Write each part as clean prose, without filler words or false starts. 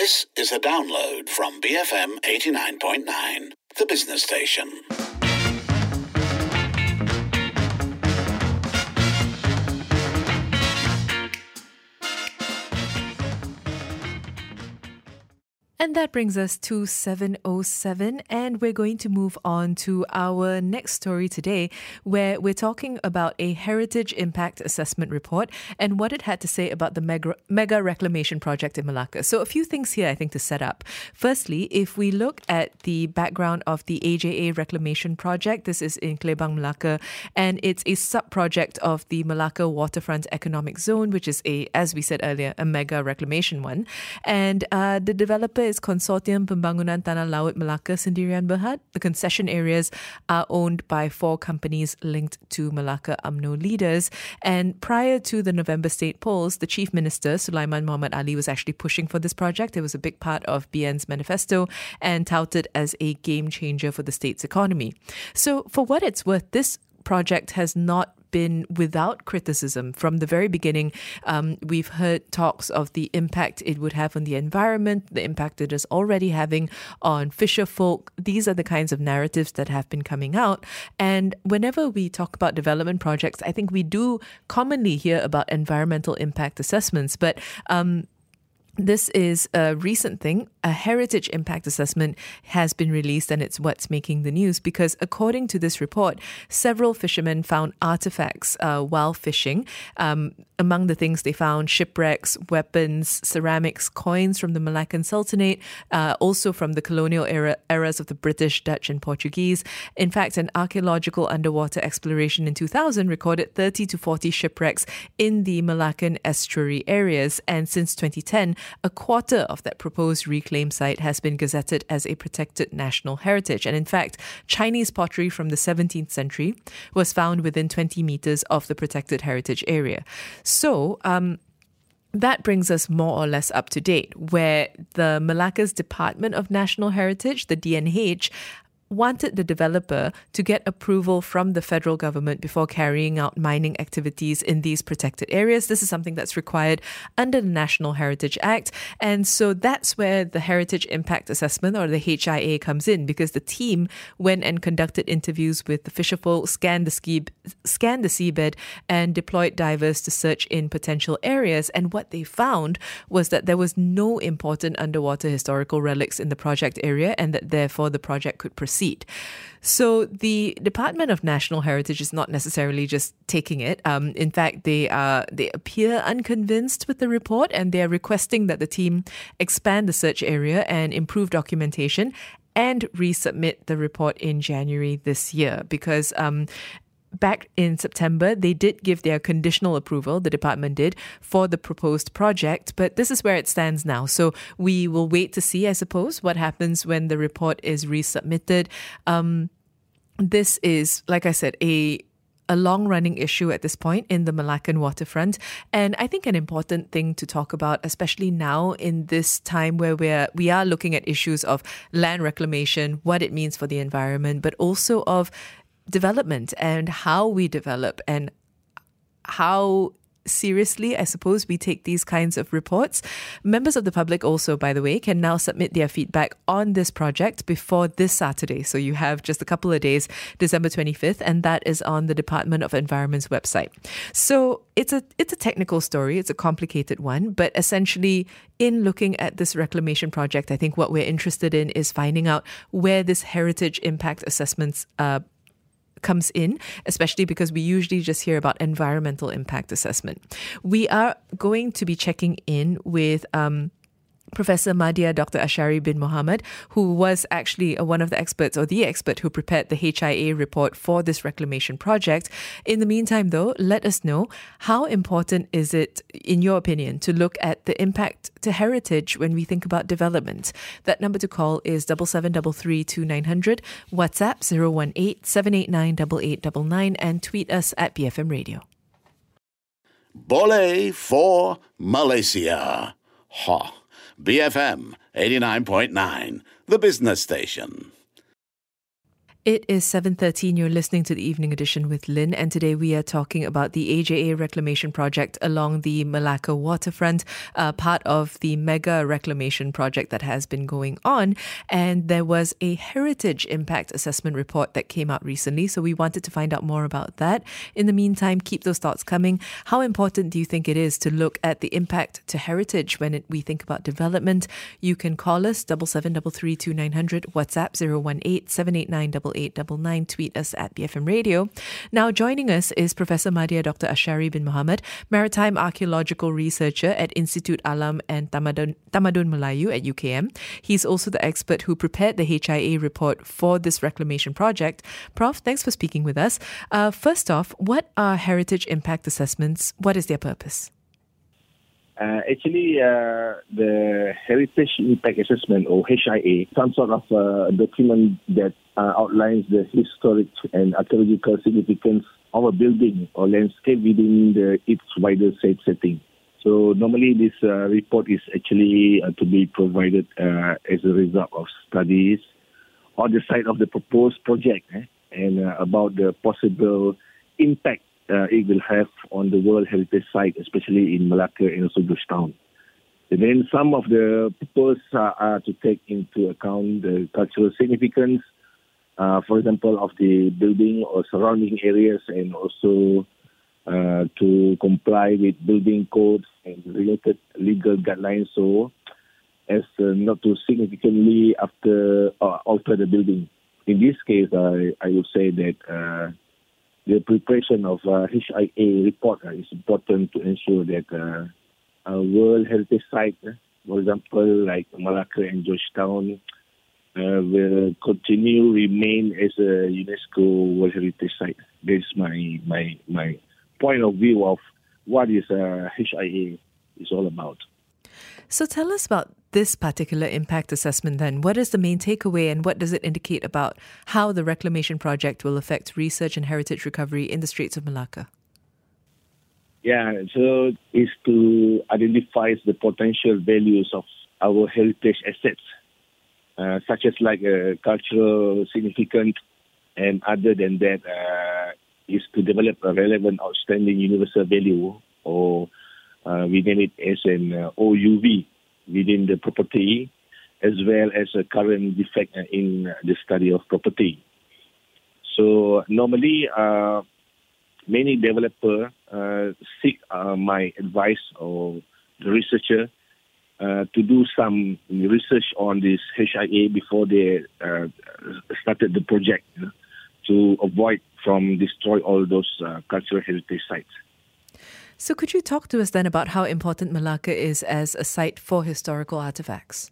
This is a download from BFM 89.9, the business station. And that brings us to 7:07, and we're going to move on to our next story today, where we're talking about a heritage impact assessment report and what it had to say about the mega reclamation project in Malacca. So a few things here, I think, to set up. Firstly, if we look at the background of the AJA reclamation project, this is in Klebang, Malacca, and it's a sub-project of the Malacca Waterfront Economic Zone, which is as we said earlier, a mega reclamation one. And the developer is Consortium Pembangunan Tanah Laut Melaka Sendirian Berhad. The concession areas are owned by 4 companies linked to Malacca UMNO leaders. And prior to the November state polls, the Chief Minister, Sulaiman Muhammad Ali, was actually pushing for this project. It was a big part of BN's manifesto and touted as a game changer for the state's economy. So for what it's worth, this project has not been without criticism. From the very beginning, we've heard talks of the impact it would have on the environment, the impact it is already having on fisher folk. These are the kinds of narratives that have been coming out. And whenever we talk about development projects, I think we do commonly hear about environmental impact assessments, but this is a recent thing. A heritage impact assessment has been released, and it's what's making the news because according to this report, several fishermen found artifacts while fishing. Among the things they found, shipwrecks, weapons, ceramics, coins from the Malaccan Sultanate, also from the colonial eras of the British, Dutch and Portuguese. In fact, an archaeological underwater exploration in 2000 recorded 30 to 40 shipwrecks in the Malaccan estuary areas. And since 2010, a quarter of that proposed reclaimed site has been gazetted as a protected national heritage. And in fact, Chinese pottery from the 17th century was found within 20 meters of the protected heritage area. So, that brings us more or less up to date, where the Malacca's Department of National Heritage, the DNH, wanted the developer to get approval from the federal government before carrying out mining activities in these protected areas. This is something that's required under the National Heritage Act. And so that's where the Heritage Impact Assessment, or the HIA, comes in, because the team went and conducted interviews with the fisherfolk, scanned the seabed, and deployed divers to search in potential areas. And what they found was that there was no important underwater historical relics in the project area, and that therefore the project could proceed. So the Department of National Heritage is not necessarily just taking it. In fact, they appear unconvinced with the report, and they are requesting that the team expand the search area and improve documentation and resubmit the report in January this year, because back in September, they did give their conditional approval, the department did, for the proposed project, but this is where it stands now. So we will wait to see, I suppose, what happens when the report is resubmitted. This is, like I said, a long-running issue at this point in the Malaccan waterfront. And I think an important thing to talk about, especially now in this time where we are looking at issues of land reclamation, what it means for the environment, but also of development and how we develop and how seriously, I suppose, we take these kinds of reports. Members of the public also, by the way, can now submit their feedback on this project before this Saturday. So you have just a couple of days, December 25th, and that is on the Department of Environment's website. So it's a technical story. It's a complicated one, but essentially in looking at this reclamation project, I think what we're interested in is finding out where this heritage impact assessments comes in, especially because we usually just hear about environmental impact assessment. We are going to be checking in with Professor Madhya Dr. Ashari bin Mohammed, who was actually one of the experts, or the expert who prepared the HIA report for this reclamation project. In the meantime, though, let us know, how important is it, in your opinion, to look at the impact to heritage when we think about development? That number to call is 7733 2900, WhatsApp 018-789-8899, and tweet us at BFM Radio. Boleh for Malaysia. Ha. BFM 89.9, the business station. It is 7:13. You're listening to the Evening Edition with Lynn, and today we are talking about the AJA reclamation project along the Malacca waterfront, part of the mega reclamation project that has been going on. And there was a heritage impact assessment report that came out recently, so we wanted to find out more about that. In the meantime, keep those thoughts coming. How important do you think it is to look at the impact to heritage when we think about development? You can call us 7733 2900, WhatsApp 018 789 8899, tweet us at BFM Radio. Now joining us is Professor Madya Dr. Ashari bin Muhammad, Maritime Archaeological Researcher at Institute Alam and Tamadun Melayu at UKM. He's also the expert who prepared the HIA report for this reclamation project. Prof, thanks for speaking with us. First off, what are heritage impact assessments? What is their purpose? The Heritage Impact Assessment, or HIA, some sort of document that outlines the historic and archaeological significance of a building or landscape within its wider setting. So normally this report is actually to be provided as a result of studies on the site of the proposed project and about the possible impact it will have on the World Heritage Site, especially in Malacca and also Georgetown. And then some of the proposals are to take into account the cultural significance, for example, of the building or surrounding areas, and also to comply with building codes and related legal guidelines, so as not to significantly alter the building. In this case, I would say that the preparation of HIA report is important to ensure that World Heritage Site, for example, like Malacca and Georgetown, will remain as a UNESCO World Heritage Site. That's my point of view of what is HIA is all about. So tell us about this particular impact assessment then. What is the main takeaway, and what does it indicate about how the reclamation project will affect research and heritage recovery in the Straits of Malacca? Yeah, so it's to identify the potential values of our heritage assets, such as like cultural significance, and other than that, is to develop a relevant outstanding universal value, or we name it as an OUV within the property, as well as a current defect in the study of property. So normally, many developers seek my advice, or the researcher, to do some research on this HIA before they started the project, to avoid from destroy all those cultural heritage sites. So could you talk to us then about how important Malacca is as a site for historical artifacts?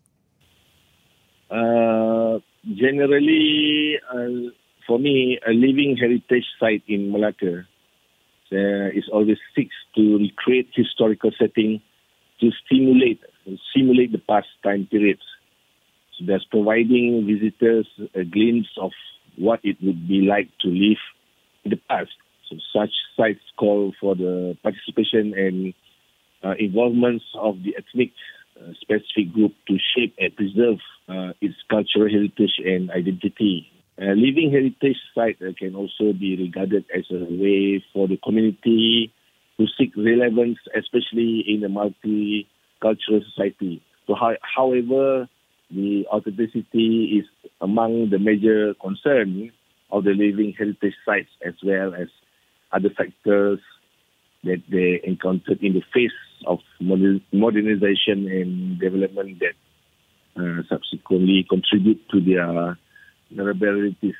Generally, for me, a living heritage site in Malacca is always seeks to recreate historical setting to simulate the past time periods. So that's providing visitors a glimpse of what it would be like to live in the past. So such sites call for the participation and involvement of the ethnic specific group to shape and preserve its cultural heritage and identity. Living heritage site can also be regarded as a way for the community to seek relevance, especially in a multicultural society. So, however, the authenticity is among the major concerns of the living heritage sites, as well as other factors that they encountered in the face of modernization and development that subsequently contribute to their vulnerabilities.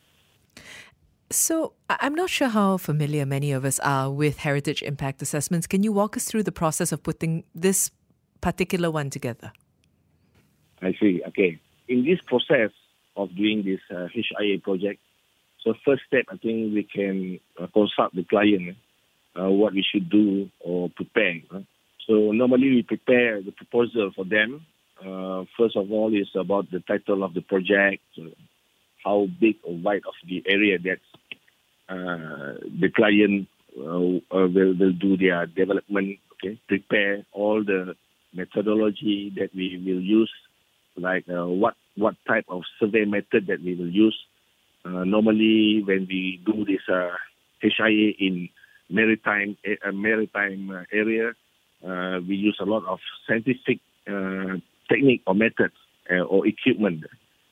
So I'm not sure how familiar many of us are with heritage impact assessments. Can you walk us through the process of putting this particular one together? I see. Okay. In this process of doing this HIA project, so first step, I think we can consult the client what we should do or prepare. So normally we prepare the proposal for them. First of all is about the title of the project, how big or wide of the area that the client will do their development. Okay, prepare all the methodology that we will use, like what type of survey method that we will use, Normally, when we do this HIA in maritime area, we use a lot of scientific technique or methods or equipment.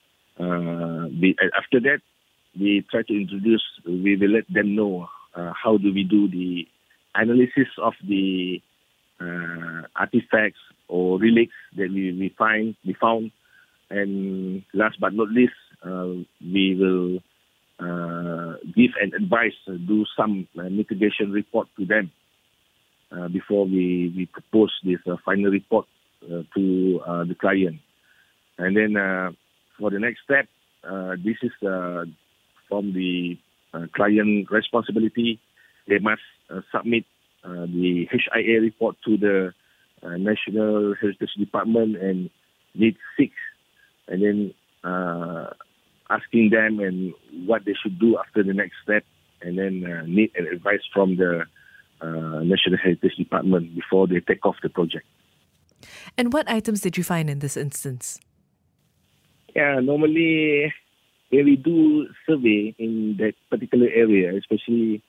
After that, we try to introduce. We will let them know how do we do the analysis of the artifacts or relics that we found, and last but not least, we will give an advice, do some mitigation report to them before we propose this final report to the client. And then for the next step, this is from the client responsibility. They must submit the HIA report to the National Heritage Department and need 6, and then asking them and what they should do after the next step, and then need an advice from the National Heritage Department before they take off the project. And what items did you find in this instance? Yeah, normally when we do survey in that particular area, especially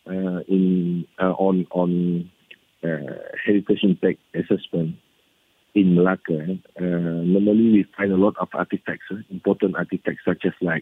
on heritage impact assessment in Malacca, normally we find a lot of artifacts, important artifacts such as like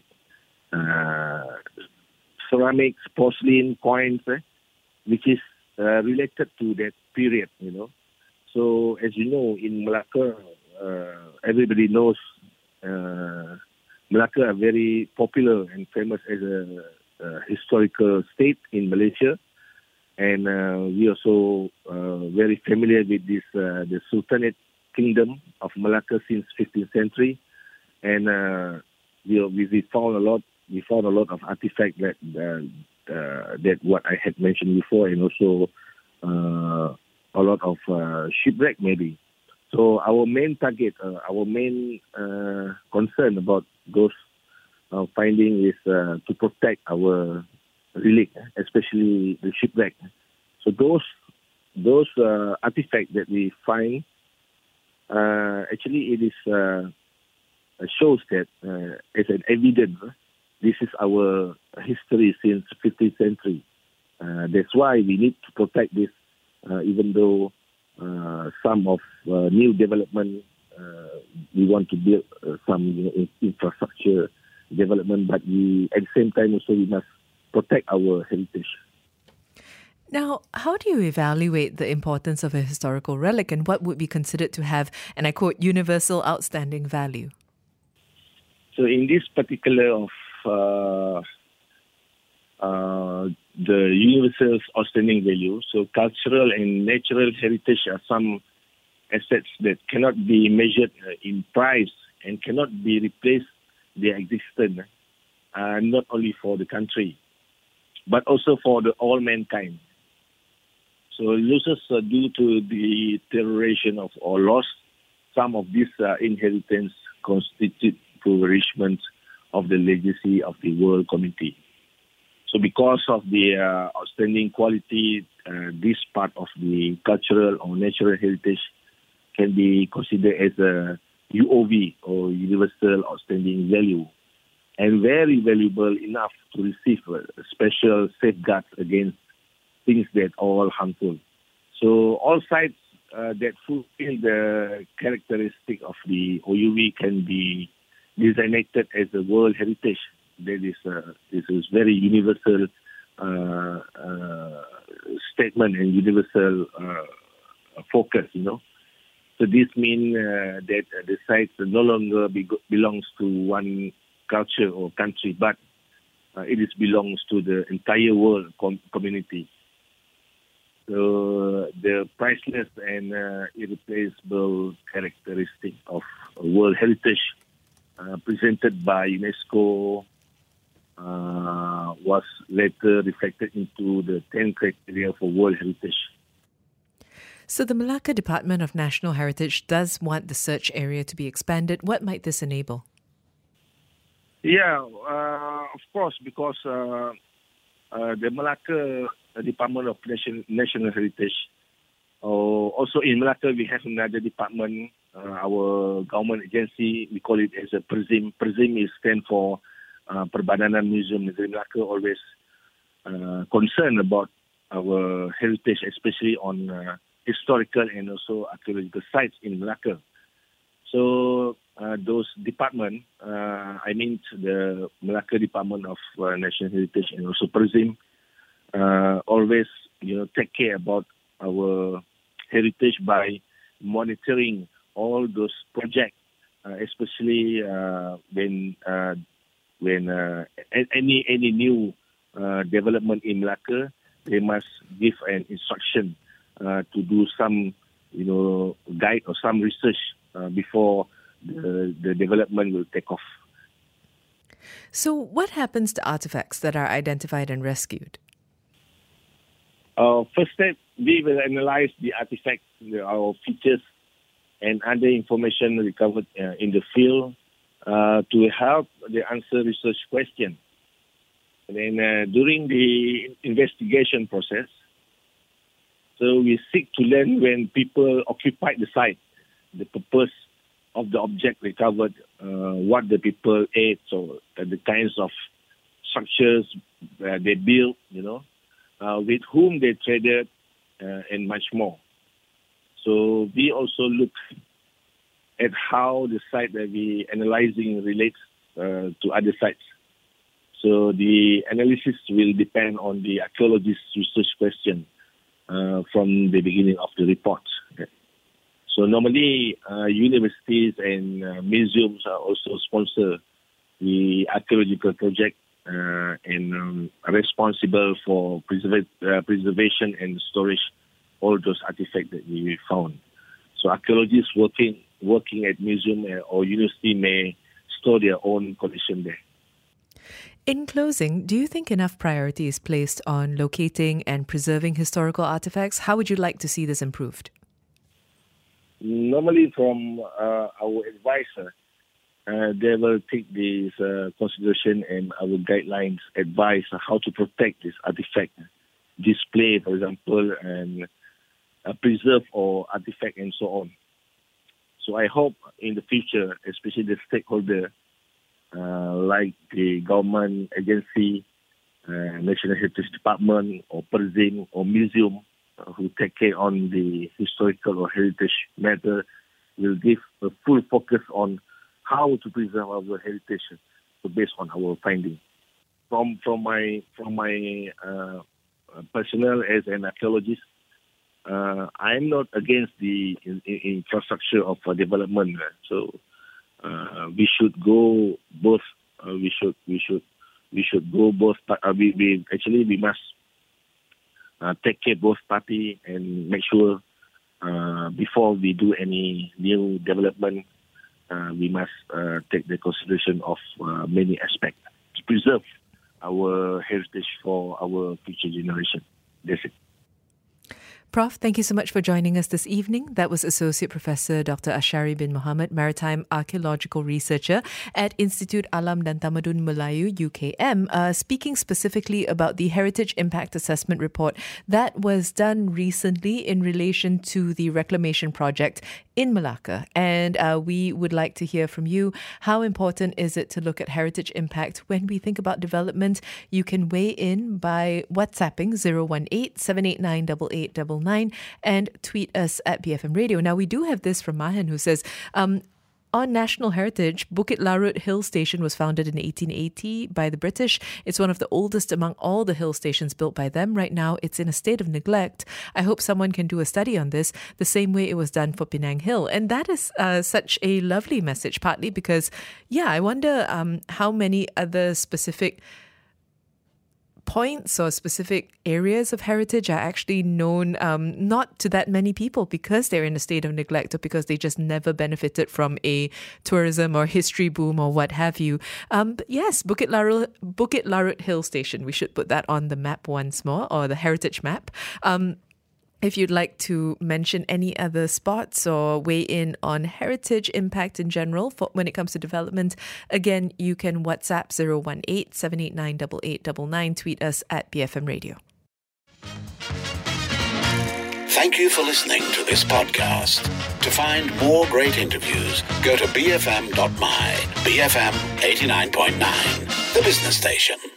ceramics, porcelain, coins, which is related to that period, So as you know, in Malacca, everybody knows Malacca are very popular and famous as a historical state in Malaysia. And we also very familiar with this the Sultanate Kingdom of Malacca since 15th century, and we found a lot. We found a lot of artifacts that what I had mentioned before, and also a lot of shipwreck maybe. So our main target, our main concern about those finding is to protect our relic, especially the shipwreck. So those artifacts that we find, actually it is shows that as an evidence, this is our history since 15th century. That's why we need to protect this, even though some of new development, we want to build some infrastructure development, but we at the same time also we must protect our heritage. Now, how do you evaluate the importance of a historical relic, and what would be considered to have, and I quote, universal outstanding value? So in this particular of the universal outstanding value, so cultural and natural heritage are some assets that cannot be measured in price and cannot be replaced their existence, not only for the country, but also for all mankind. So losses due to the deterioration of or loss, some of these inheritance constitute enrichment of the legacy of the world community. So because of the outstanding quality, this part of the cultural or natural heritage can be considered as a UOV or universal outstanding value, and very valuable enough to receive special safeguards against things that are all harmful. So all sites that fulfill the characteristic of the OUV can be designated as a World Heritage. That is this is very universal statement and universal focus, So this means that the sites no longer belongs to one culture or country, but it belongs to the entire world community. So the priceless and irreplaceable characteristic of World Heritage presented by UNESCO was later reflected into the 10 criteria for World Heritage. So the Malacca Department of National Heritage does want the search area to be expanded. What might this enable? Yeah, of course, because the Malacca Department of National Heritage, also in Malacca we have another department, our government agency, we call it as a PRISM. PRISM stands for Perbadanan Museum Negeri Melaka always concerned about our heritage, especially on historical and also archaeological sites in Melaka. So those departments, I mean the Melaka Department of National Heritage and also PERZIM, always take care about our heritage by monitoring all those projects, especially when any new development in Melaka, they must give an instruction to do some guide or some research before the development will take off. So what happens to artifacts that are identified and rescued? First step, we will analyze the artifacts, our features, and other information recovered in the field to help the answer research question. And then during the investigation process, so we seek to learn when people occupied the site, the purpose of the object recovered, what the people ate, so the kinds of structures they built, with whom they traded, and much more. So we also look at how the site that we analyzing relates to other sites. So the analysis will depend on the archaeologist's research question from the beginning of the report. Okay. So normally universities and museums are also sponsor the archaeological project and responsible for preservation and storage all those artifacts that we found. So archaeologists working at museum or university may store their own collection there. In closing, do you think enough priority is placed on locating and preserving historical artifacts? How would you like to see this improved? Normally from our advisor, they will take this consideration and our guidelines advise how to protect this artifact, display, for example, and preserve or artifact and so on. So I hope in the future, especially the stakeholder, like the government agency, National Heritage Department or PERZIM or museum who take care on the historical or heritage matter will give a full focus on how to preserve our heritage based on our findings. From my personnel as an archaeologist, I'm not against the infrastructure of development. So we should go both. We should go both. We must take care both party and make sure before we do any new development, we must take the consideration of many aspects to preserve our heritage for our future generation. That's it. Prof, thank you so much for joining us this evening. That was Associate Professor Dr. Ashari bin Mohammed, Maritime Archaeological Researcher at Institute Alam dan Tamadun Melayu, UKM, speaking specifically about the Heritage Impact Assessment Report that was done recently in relation to the reclamation project in Melaka. And we would like to hear from you. How important is it to look at heritage impact when we think about development? You can weigh in by WhatsApping 018-789-8899 and tweet us at BFM Radio. Now, we do have this from Mahan who says, on national heritage, Bukit Larut Hill Station was founded in 1880 by the British. It's one of the oldest among all the hill stations built by them. Right now, it's in a state of neglect. I hope someone can do a study on this the same way it was done for Penang Hill. And that is such a lovely message, partly because, I wonder how many other specific points or specific areas of heritage are actually known not to that many people because they're in a state of neglect or because they just never benefited from a tourism or history boom or what have you. But yes, Bukit Larut Hill Station. We should put that on the map once more, or the heritage map. If you'd like to mention any other spots or weigh in on heritage impact in general when it comes to development, again, you can WhatsApp 018-789-8899, tweet us at BFM Radio. Thank you for listening to this podcast. To find more great interviews, go to bfm.my, BFM 89.9. The Business Station.